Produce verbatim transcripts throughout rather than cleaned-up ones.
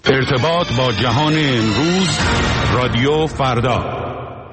ارتباط با جهان امروز، رادیو فردا.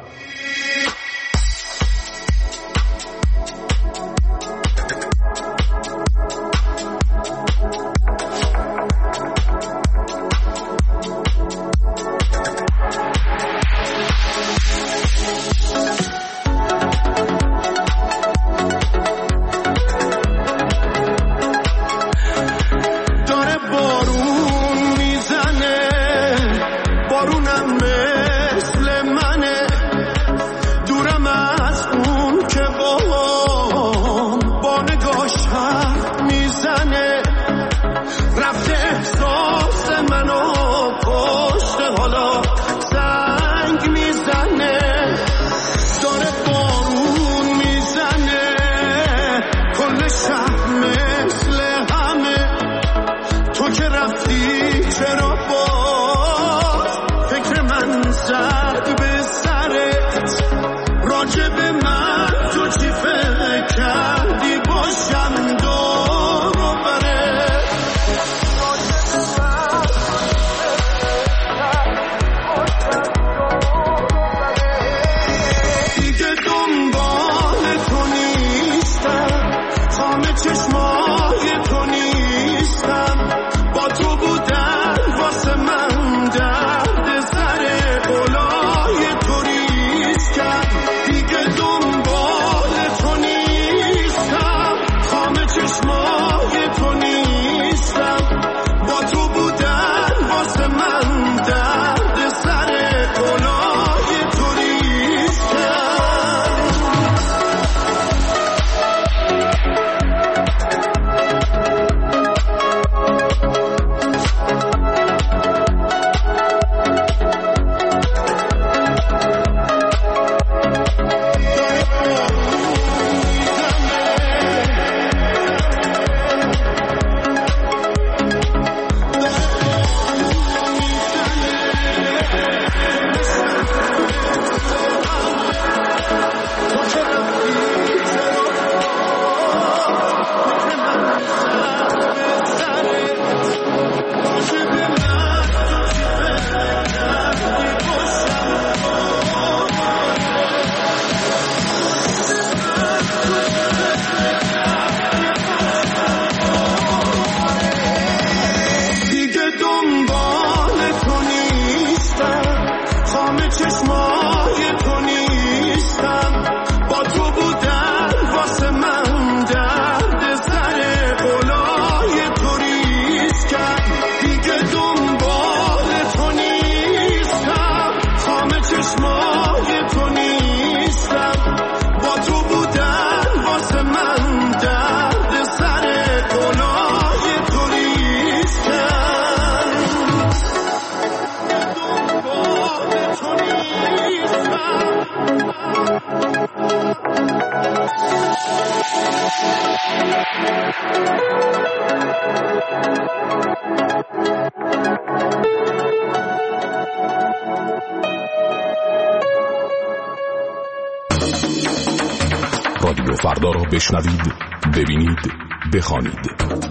رادیو فردا را بشنوید، ببینید، بخوانید.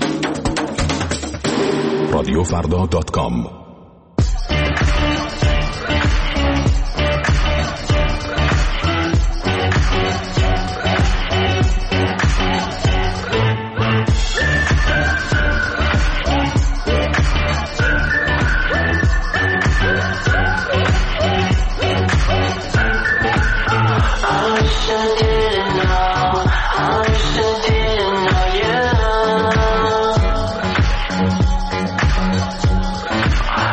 رادیو فردا دات کام. I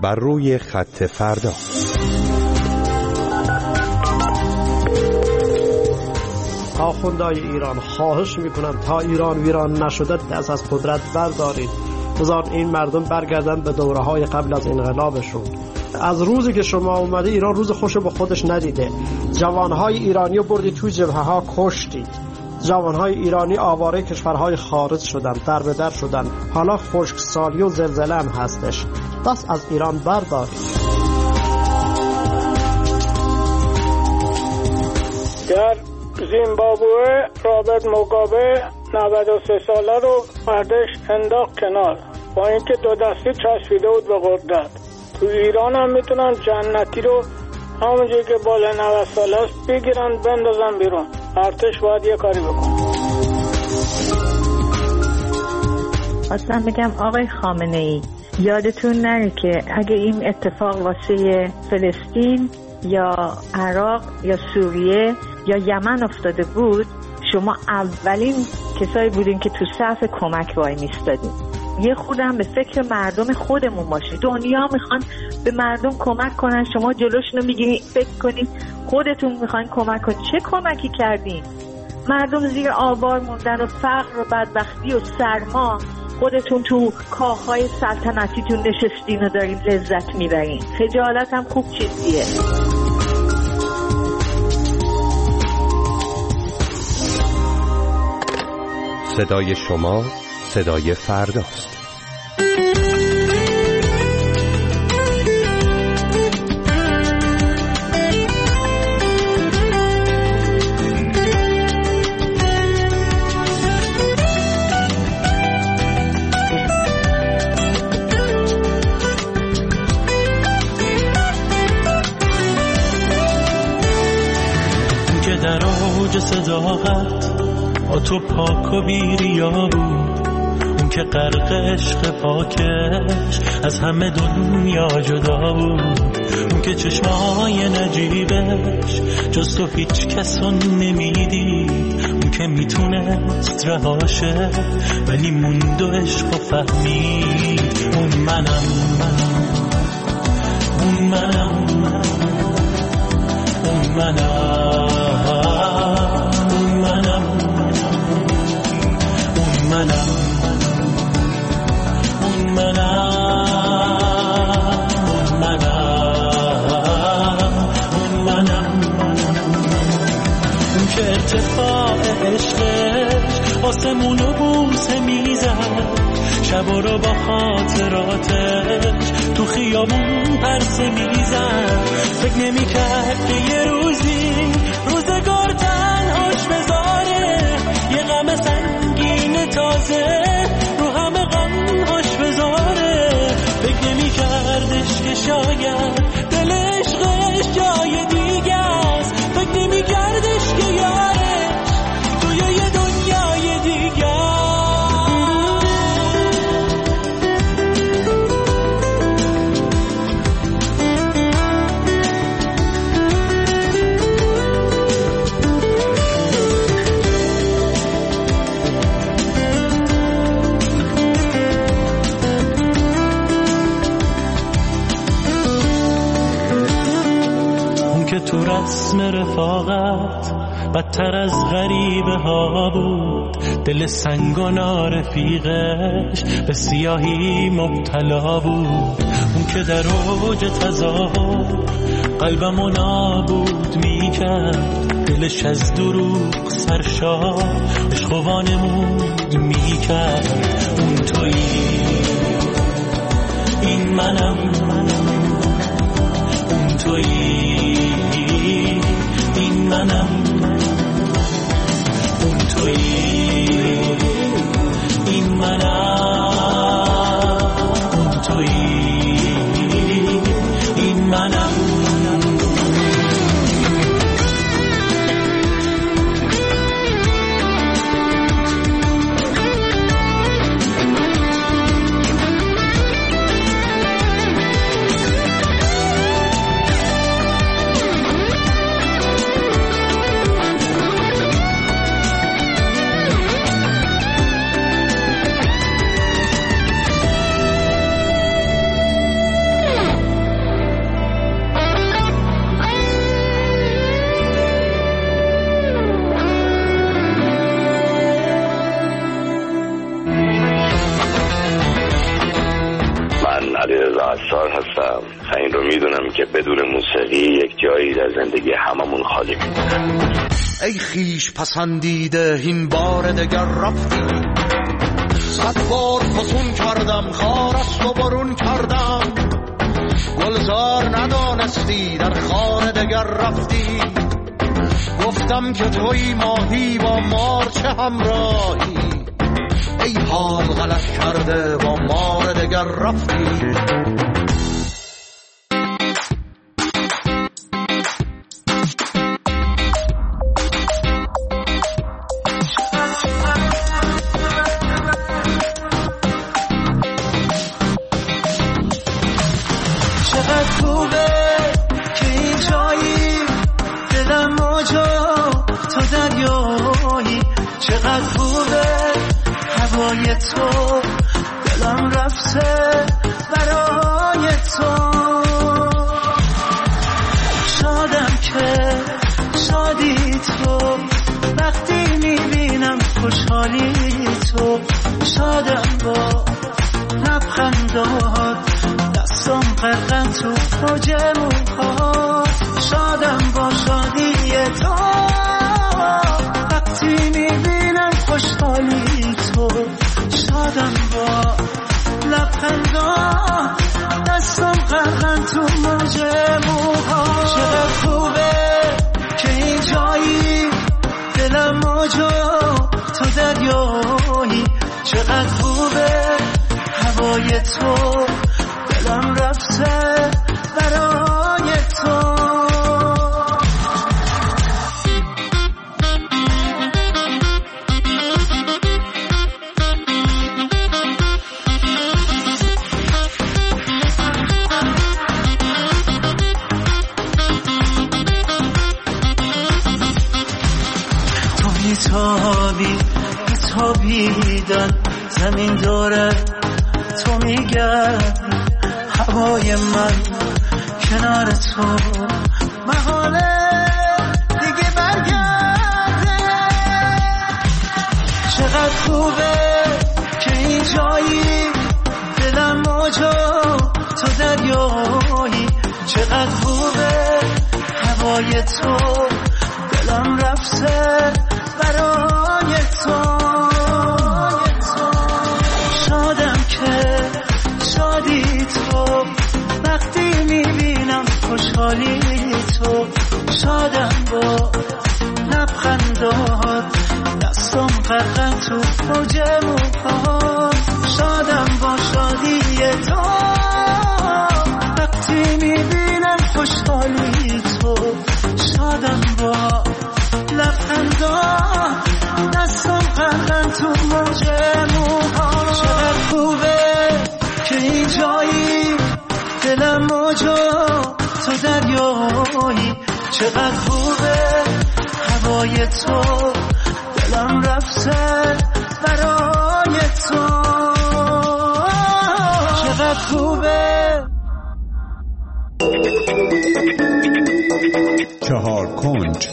بر روی خط فردا. آخوندهای ایران خواهش میکنم تا ایران ویران نشده دست از قدرت بردارید، بذار این مردم برگردن به دوره‌های قبل از انقلابشون. از روزی که شما اومده ایران روز خوش به خودش ندیده. جوانهای ایرانی رو بردید توی جبهه‌ها کشتید. جوانهای ایرانی آواره کشورهای خارج شدن، در به در شدن. حالا خشکسالی و زلزله هم هستش. دست از ایران بردارید. در زیمبابوه رابرت موگابه نود و سه ساله رو مردش انداخت کنار، با اینکه دو دستی چسبیده بود به قدرت. تو ایران هم میتونن جنتی رو همونجوری که بالا نود ساله است بگیرن بندازن بیرون. ارتش باید یه کاری بکنه. خواستم بگم آقای خامنه ای، یادتون نره که اگه این اتفاق واسه فلسطین یا عراق یا سوریه یا یمن افتاده بود، شما اولین کسایی بودین که تو صف کمک وای میستادین. یه خودم به فکر مردم خودمون باشید. دنیا میخوان به مردم کمک کنن، شما جلوشونو میگیرین فکر کنین خودتون میخواین کمک کنین. چه کمکی کردین؟ مردم زیر آوار موندن و فقر و بدبختی و سرما، خودتون تو کاخهای سلطنتیتون نشستین و دارین لذت میبرین. خجالت هم خوب چیزیه. صدای شما صدای فرداست. که در اوج صداقت با تو پاک و بیریا بود، اون که غرق عشق پاکش از همه دنیا جدا بود، اون که چشمای نجیبش جز تو هیچ کسو نمیدید، اون که میتونست رهاشه ولی موند و عشق و فهمید. اون منم اون منم اون منم اون منم اون منم اون منم اون منم اون که ارتفاع عشقش آسمونو بوسه میزد، شبا رو با خاطراتش تو خیابون پرسه میزد. فکر نمی کرد که یه روزی روزگار تنهاش بذاره، یه غم سنگین تازه رو همه غمهاش بذاره. فکر نمی کردش که شاید دل عشقش جای دیگه است، فکر نمی کردش که یارش توی یه دنیای دیگه. تو رسم رفاقت بدتر از غریبه ها بود، دل سنگ و نارفیقش به سیاهی مبتلا بود. اون که در اوج تظاهر قلبمو نابود میکرد، دلش از دروغ سرشار عشق و وانمود میکرد. اون تویی این منم اون تویی این منم اون تویی این منم اون تویی این منم. علیرضا عصار هستم. این رو میدونم که بدون موسیقی یک جایی در زندگی هممون خالی میمونه. ای خیش پسندیده این بار دگر رفتی، صد بار فسون کردم خارست و برون کردم، گلزار ندانستی در خانه دگر رفتی، گفتم که توی ماهی با مار چه همراهی، ای حال غلط کرده با مار دگر رفتی. تو دلم رفته برای تو، شادم که شادی تو، وقتی میبینم خوشحالی تو، شادم با لبخندات، دستم غرقم تو موج موهات، شادم با شادی تو، وقتی میبینم خوشحالی تو، شادم با لبخندان، دستم غرقن تو موج موها. چقدر خوبه که این جایی، دلم موجو تو دریایی، چقدر خوبه هوای تو، دلم رفته برای تو. تابی تابیدن زمین داره، تو میگردی هوای من کنار تو، محاله دیگه برگرده. چقدر خوبه که این جایی، دلم موجو تو دریایی، چقدر خوبه هوای تو، دلم رفته برای تو. شادم که شادی تو، وقتی میبینم خوشحالی تو، شادم با لبخندات، دستم غرقن تو موج موهات، شادم با شادی تو، وقتی میبینم خوشحالی تو، شادم با لبخندان، دستم غرقن تو موج موها. چقدر خوبه که این جایی، دلم موجو تو دریایی، چقدر خوبه هوای تو، دلم رفته برای تو. چقدر خوبه. چهار کنج.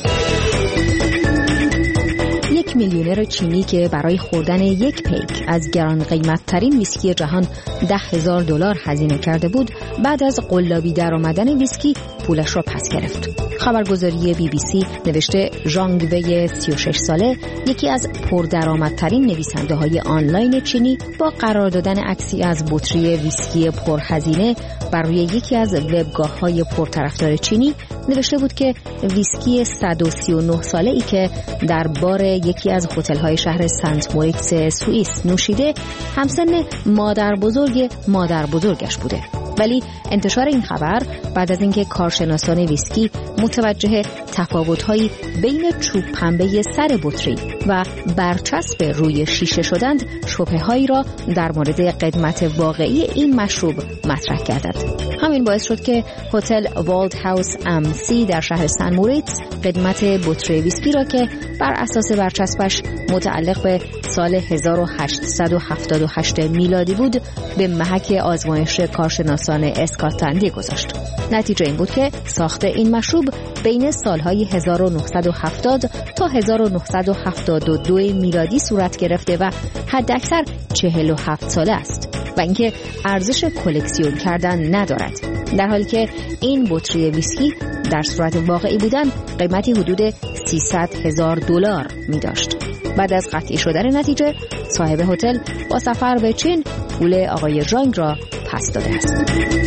یک میلیونر چینی که برای خوردن یک پیک از گران قیمت ترین ویسکی جهان ده هزار دلار هزینه کرده بود، بعد از قلابی در آمدن ویسکی پولش را پس گرفت. خبرگزاری بی بی سی نوشته ژانگ وی سی و شش ساله، یکی از پردرآمدترین نویسنده های آنلاین چینی، با قرار دادن عکسی از بطری ویسکی پرهزینه بر روی یکی از وبگاه های پرطرفدار چینی نوشته بود که ویسکی صد و سی و نه ساله ای که در بار یکی از هتل های شهر سنت موریتس سوئیس نوشیده، همسن مادر بزرگ مادر بزرگش بوده. ولی انتشار این خبر بعد از اینکه کارشناسان ویسکی متوجه تفاوت‌هایی بین چوب پنبه سر بطری و برچسب روی شیشه شدند، شبهه‌هایی را در مورد قدمت واقعی این مشروب مطرح کردند. همین باعث شد که هتل والد هاوس ام سی در شهر سن موریتس قدمت بطری ویسکی را که بر اساس برچسبش متعلق به سال هزار و هشتصد و هفتاد و هشت میلادی بود به محک آزمایش کارشناسان اسکاتلندی گذاشت. نتیجه این بود که ساخت این مشروب بین سالهای هزار و نهصد و هفتاد تا هزار و نهصد و هفتاد و دو میلادی صورت گرفته و حداکثر چهل و هفت ساله است. و اینکه ارزش کلکسیون کردن ندارد، در حالی که این بطری ویسکی در صورت واقعی بودن قیمتی حدود سیصد هزار دلار می داشت. بعد از قطعی شدن نتیجه، صاحب هتل با سفر به چین پول آقای ژانگ را پس داده است.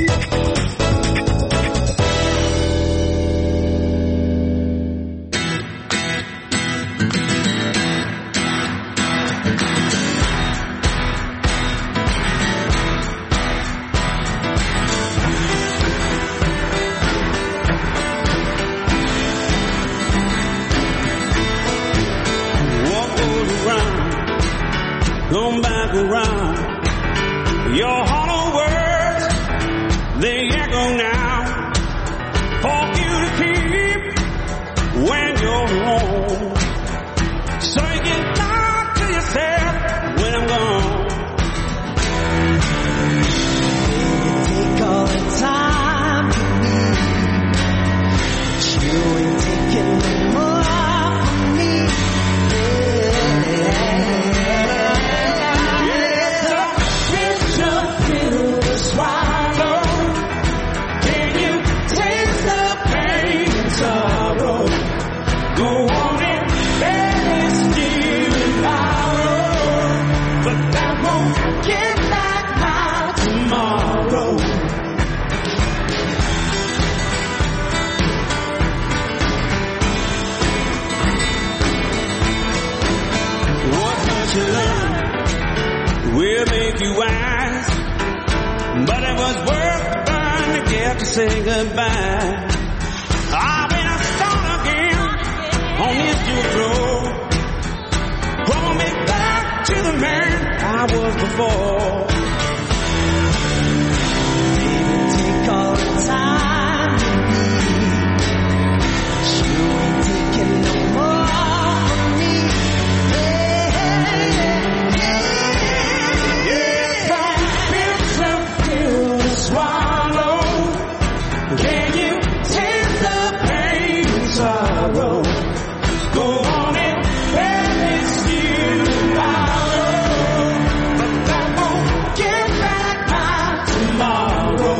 Come back around. Your hollow words, they echo now. For you to keep when you're home. So you can talk to yourself when I'm gone. Take all the time you need. You ain't taking no more from me. We'll make you wise, but it was worth the burn to get to say goodbye. I've been a start again on this dual road, pulling me back to the man I was before. Baby, take all the time you need. You ain't taking no more from me. Swallow. Can you taste the pain and sorrow? Go on and let me steal tomorrow, but that won't get back my tomorrow.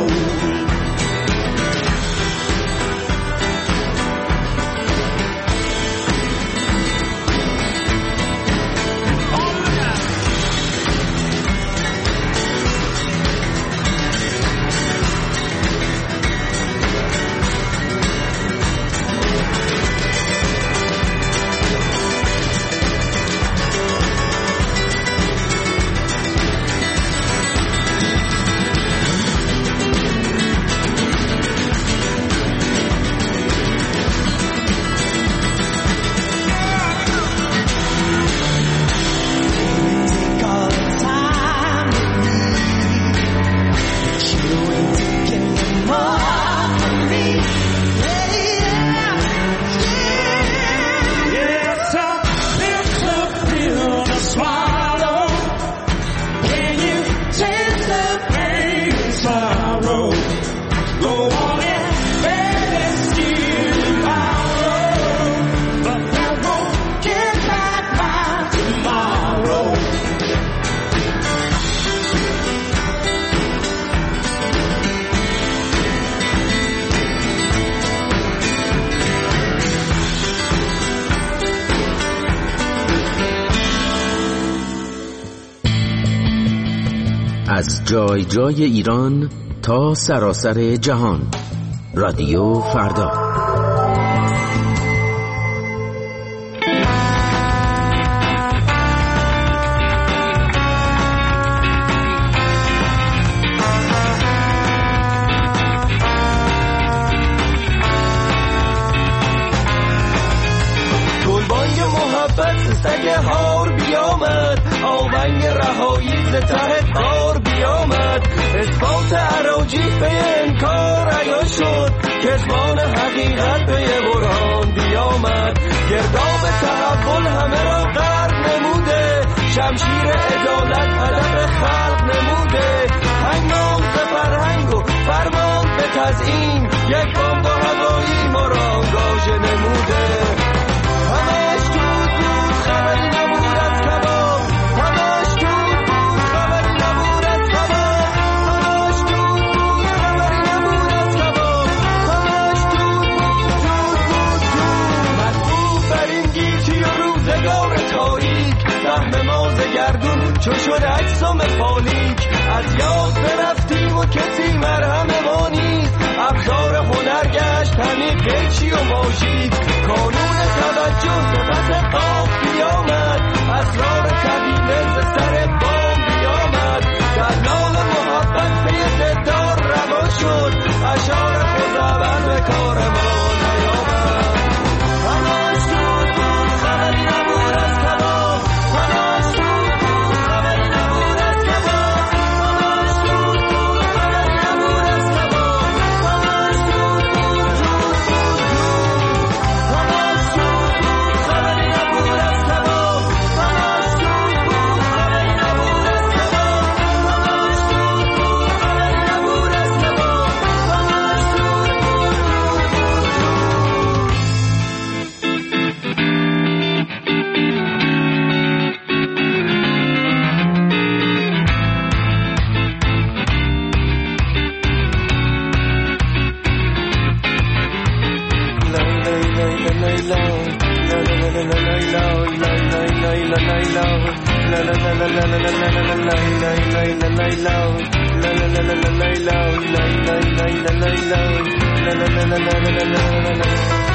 از جای جای ایران تا سراسر جهان، رادیو فردا. گلبانگ محبت سگ هار بیامد، آونگ رهایی ز ته کار بیامد، اثبات عراجیف به انکار عیان شد، کتمان حقیقت به برهان بیامد، گرداب تحول همه را غرق نموده، شمشیر عدالت هدف خلق نموده، هنگام به فرهنگ و فرمان به تزیین، یک بمب هوایی ما را آنگاژه نموده. همش دود بود خبری نبود از کباب، همش دود بود خبری نبود از کباب. چو شد اجسام پانیک از یاد برفتیم و کسی مرهم ما نیست ابزار هنر گشت همین پیچی و ماژیک قانون توجه به پس قاف بیامد اسرار قبیله ز سر بام بیامد در نام محبت پی زدار روا شد اشعار خداوند به کار ما نیامد همش دود بود خبری نبود از کباب همش دود بود خبری نبود از کباب همش دود بود خبری نبود از کباب همش دود بود دود بود دود همش دود بود خبری نبود از کباب همش دود بود خبری نبود از کباب همش دود بود خبری نبود از کباب همش دود بود la la la la